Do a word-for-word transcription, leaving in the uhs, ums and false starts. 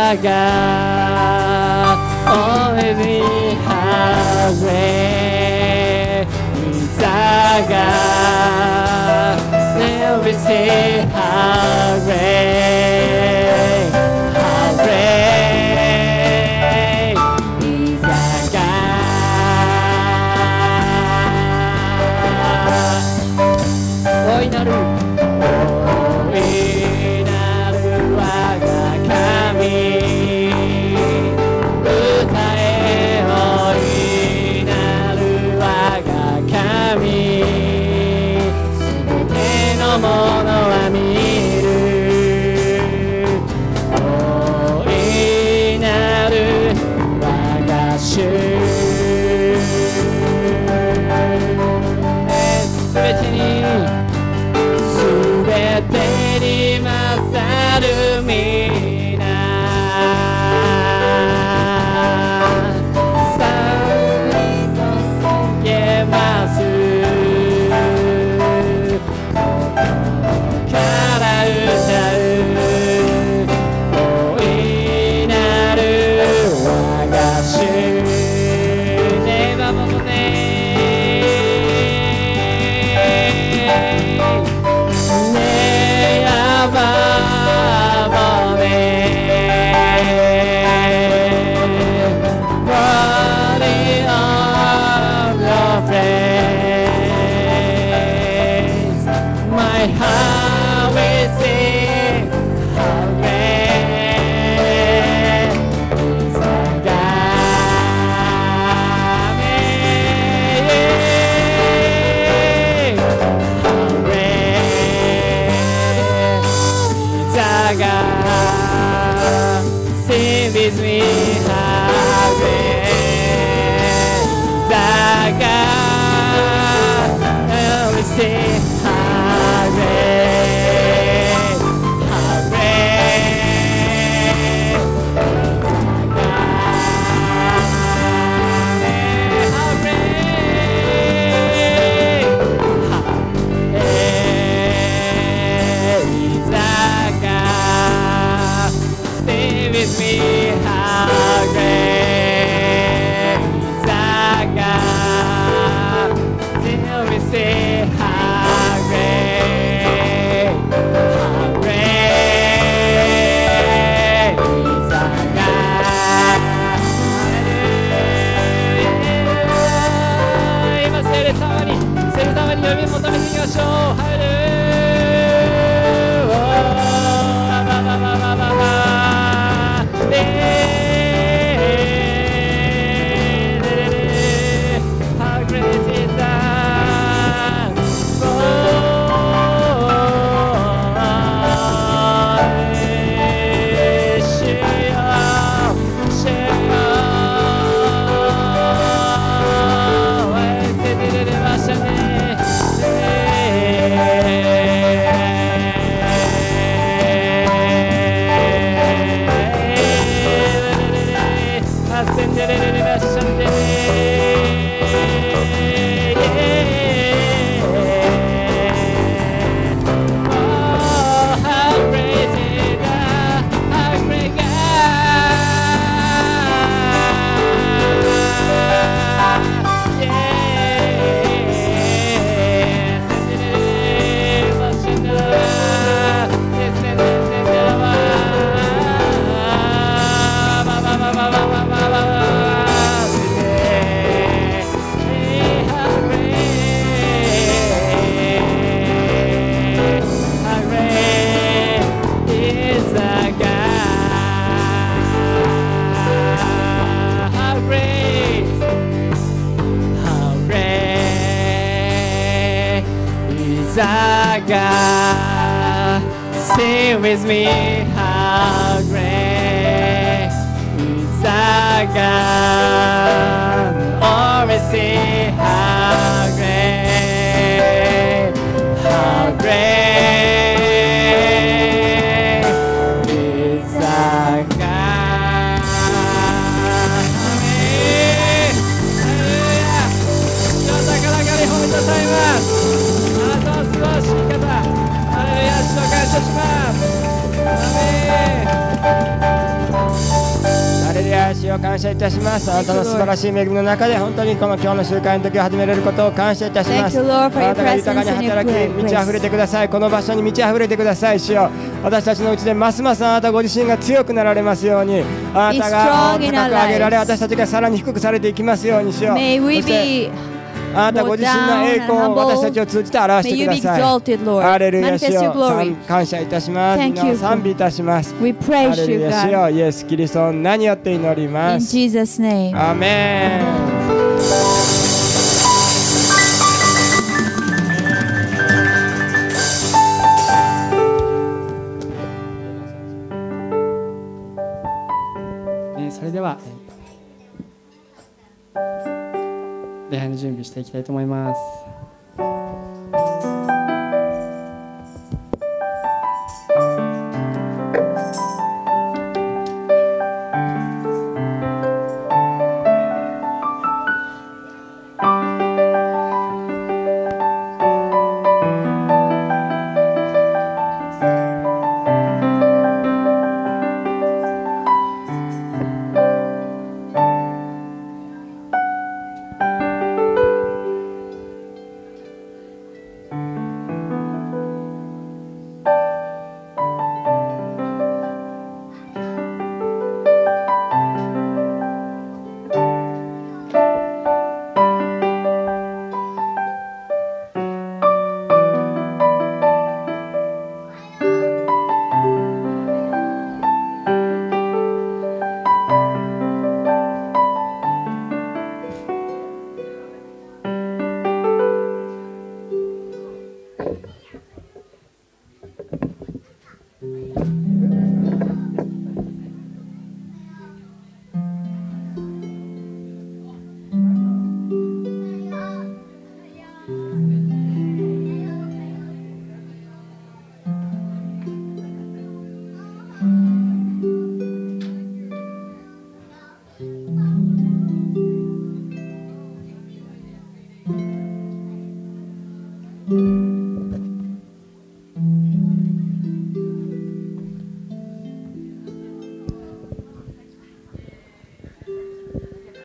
God. Oh, we have great is our God. Now we say how great, how great is our God.大いなるものは見る大いなる我が主すべてにすべてに勝る皆さんに捧げますSing with me how great is our God. Always sing how great, how great is our God. Amen. Hallelujah. 高らかに褒めたたえます。あなたは素晴らしい方。ハレルヤ、主を感謝します。アメン。 を感謝いたします。あなたの素晴らしい恵みの中で本当にこの今日の集会の時を始めれることを感謝いたします。 Thank you, Lord, for あ your なたが豊かに presence and your 働き grace. 満ち溢れてください。この場所に満ち溢れてください。主よ、私たちのうちでますますあなたご自身が強くなられますように、あなたが Be strong in 高 our く上げられ、 lives. 私たちがさらに低くされていきますように。主よ、 May そ we して be あなたご自身の栄光を私たちを通じて表し May て you くだ be さい。 exalted, Lord. ハレルヤ、主 Manifest your よ、 glory. 感謝いたします。 Thank 皆を you. 賛美いたします。 We ハ praise レル you, ヤ、主 God. よ、イエス・キリストの名によって祈りま In す。 Jesus' name. アーメン。 えーそれでは、えー礼拝の準備していきたいと思います。 うん。